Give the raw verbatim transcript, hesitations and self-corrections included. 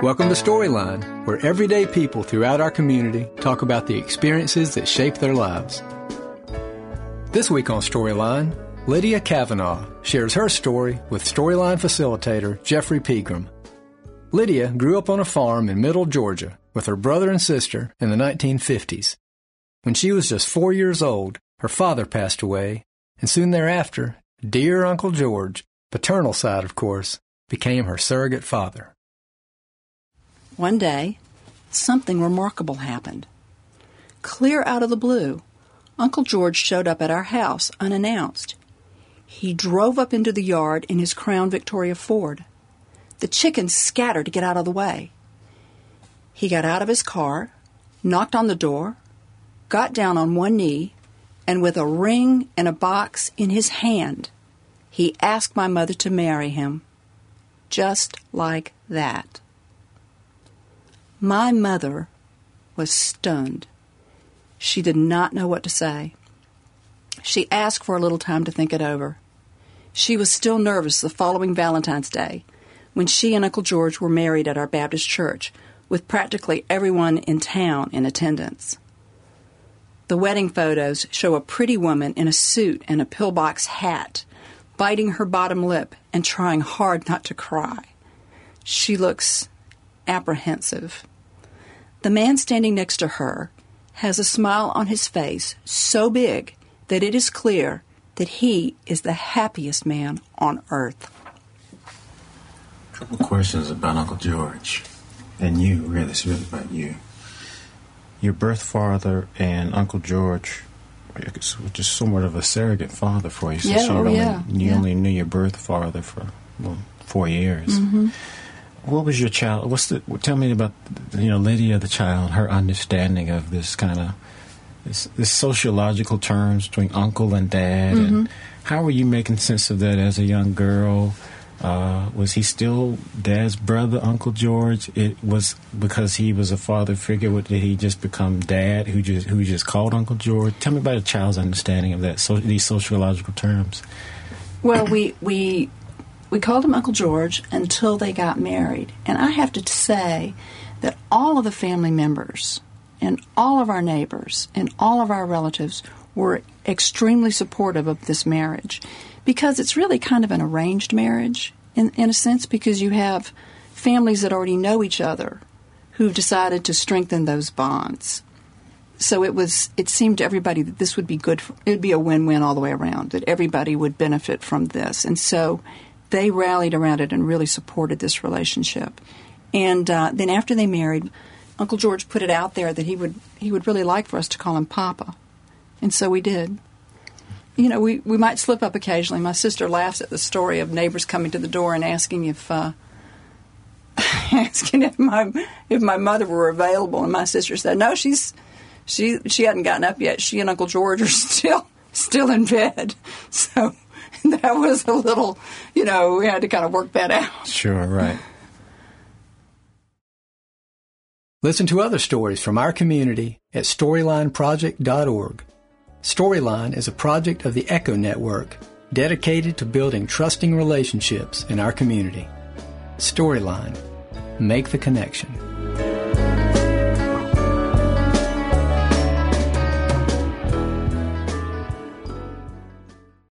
Welcome to Storyline, where everyday people throughout our community talk about the experiences that shape their lives. This week on Storyline, Lydia Kavanaugh shares her story with Storyline facilitator Jeffrey Pegram. Lydia grew up on a farm in Middle Georgia with her brother and sister in the nineteen fifties. When she was just four years old, her father passed away, and soon thereafter, dear Uncle George, paternal side of course, became her surrogate father. One day, something remarkable happened. Clear out of the blue, Uncle George showed up at our house unannounced. He drove up into the yard in his Crown Victoria Ford. The chickens scattered to get out of the way. He got out of his car, knocked on the door, got down on one knee, and with a ring and a box in his hand, he asked my mother to marry him. Just like that. My mother was stunned. She did not know what to say. She asked for a little time to think it over. She was still nervous the following Valentine's Day, when she and Uncle George were married at our Baptist church, with practically everyone in town in attendance. The wedding photos show a pretty woman in a suit and a pillbox hat, biting her bottom lip and trying hard not to cry. She looks apprehensive. The man standing next to her has a smile on his face so big that it is clear that he is the happiest man on earth. A couple questions about Uncle George. And you, really, it's really about you. Your birth father and Uncle George was just somewhat of a surrogate father for you. Yeah, so you oh, only, yeah. You yeah. only knew your birth father for, well, four years. Mm-hmm. What was your child? What's the? Tell me about, you know, Lydia the child, her understanding of this kind of this, this sociological terms between uncle and dad, mm-hmm. and how were you making sense of that as a young girl? Uh, was he still Dad's brother, Uncle George? It was because he was a father figure. What, did he just become Dad, who just who just called Uncle George? Tell me about a child's understanding of that. So these sociological terms. Well, we we. We called him Uncle George until they got married. And I have to say that all of the family members and all of our neighbors and all of our relatives were extremely supportive of this marriage, because it's really kind of an arranged marriage in, in a sense, because you have families that already know each other who've decided to strengthen those bonds. So it was. It seemed to everybody that this would be good. For, it would be a win-win all the way around, that everybody would benefit from this. And so they rallied around it and really supported this relationship. And uh, then after they married, Uncle George put it out there that he would he would really like for us to call him Papa. And so we did. You know, we, we might slip up occasionally. My sister laughs at the story of neighbors coming to the door and asking if uh, asking if my if my mother were available. And my sister said, no, she's she she hadn't gotten up yet. She and Uncle George are still still in bed. So that was a little, you know, we had to kind of work that out. Sure, right. Listen to other stories from our community at storyline project dot org. Storyline is a project of the Echo Network dedicated to building trusting relationships in our community. Storyline. Make the connection.